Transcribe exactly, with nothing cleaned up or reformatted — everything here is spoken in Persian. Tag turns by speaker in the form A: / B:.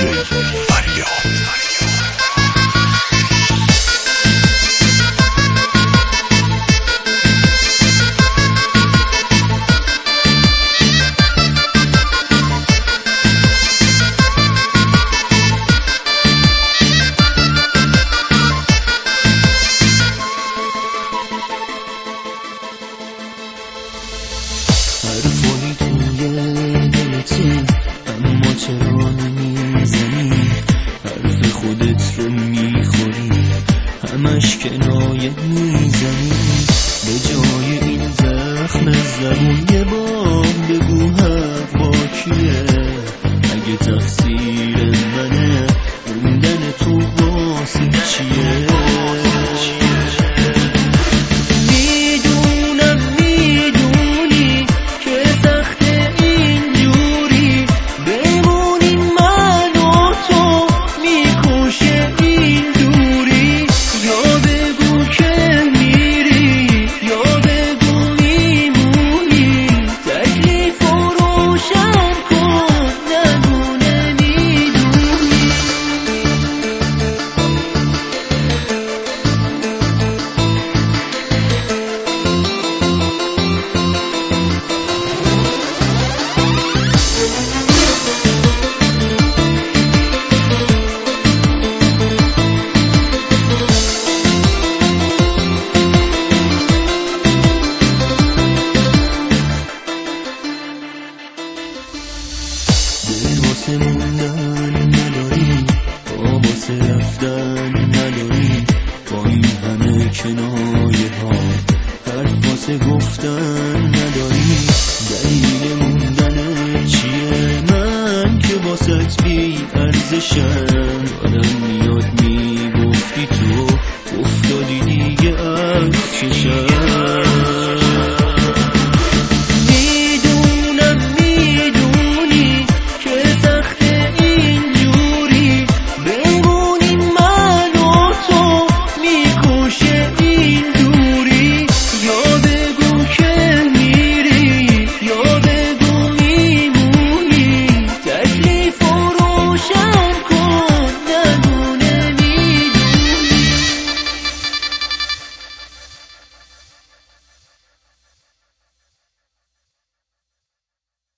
A: حرفایی توی دلته اما چرا نمیزنی؟ حرف خودت رو میخوری همش کنایه میزنی. به جای این زخم زبون یه بار بگو حق با کیه؟ اگه تقصیر منه موندن تو واسه چیه؟ واسه موندن نداری، با واسه رفتن نداری، با این همه کنایه ها حرف واسه گفتن نداری. دلیل موندن چیه؟ من که واسه بی ارزشم. آدم میاد میگفتی تو افتادی دیگه از چشم.